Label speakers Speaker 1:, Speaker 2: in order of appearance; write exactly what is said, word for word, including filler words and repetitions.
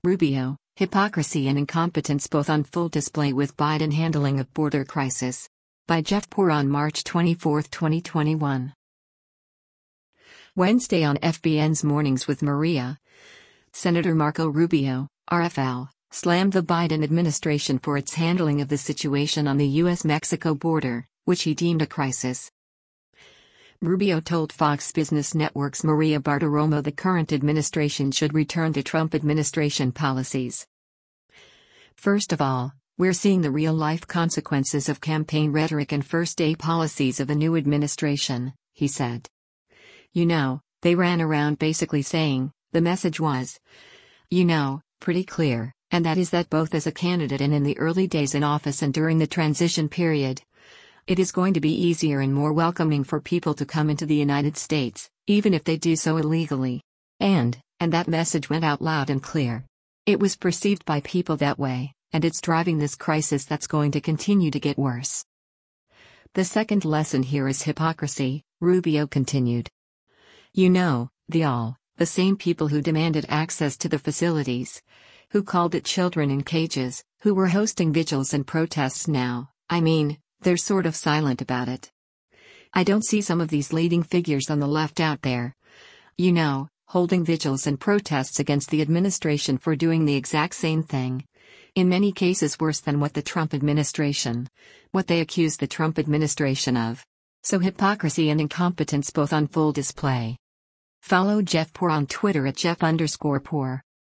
Speaker 1: Rubio, hypocrisy and incompetence both on full display with Biden handling of border crisis. By Jeff Poor on March twenty-fourth, twenty twenty-one. Wednesday on F B N's Mornings with Maria. Senator Marco Rubio, R F L, slammed the Biden administration for its handling of the situation on the U S Mexico border, which he deemed a crisis. Rubio told Fox Business Network's Maria Bartiromo the current administration should return to Trump administration policies. First of all, we're seeing the real-life consequences of campaign rhetoric and first-day policies of the new administration, he said. You know, they ran around basically saying, the message was, you know, pretty clear, and that is that both as a candidate and in the early days in office and during the transition period, it is going to be easier and more welcoming for people to come into the United States, even if they do so illegally. And, and that message went out loud and clear. It was perceived by people that way, and it's driving this crisis that's going to continue to get worse. The second lesson here is hypocrisy, Rubio continued. You know, the all, the same people who demanded access to the facilities, who called it children in cages, who were hosting vigils and protests now, I mean, they're sort of silent about it. I don't see some of these leading figures on the left out there, you know, holding vigils and protests against the administration for doing the exact same thing. In many cases worse than what the Trump administration, what they accuse the Trump administration of. So hypocrisy and incompetence both on full display. Follow Jeff Poor on Twitter at Jeff underscore Poor.